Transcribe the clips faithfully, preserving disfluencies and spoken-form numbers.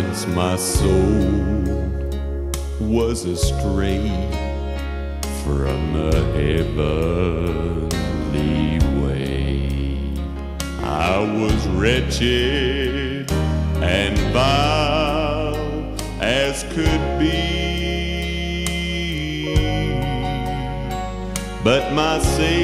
Once my soul was astray from the heavenly way. I was wretched and vile as could be, but my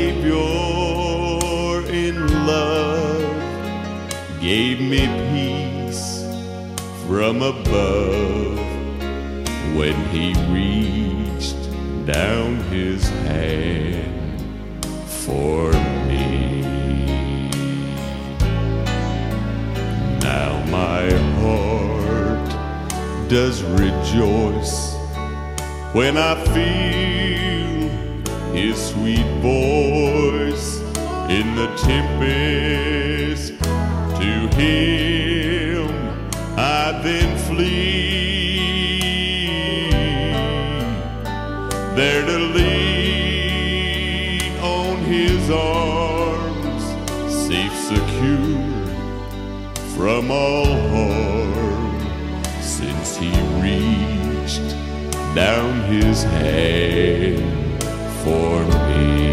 Savior in love gave me peace from above when He reached down His hand for me. Now my heart does rejoice when I feel His sweet voice in the tempest. To Him I then flee, there to lean on His arms, safe, secure from all harm, since He reached down His hand for me.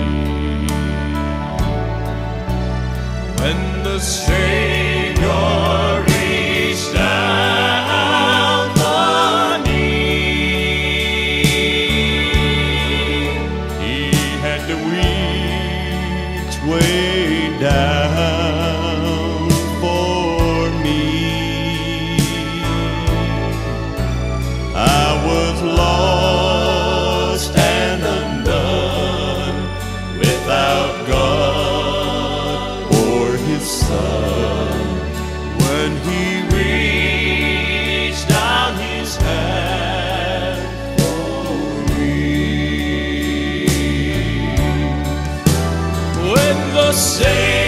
When the Savior reached down for me, He had to reach way down for me. I was lost and undone, without God or His Son, when He reached down His hand for me. When the Savior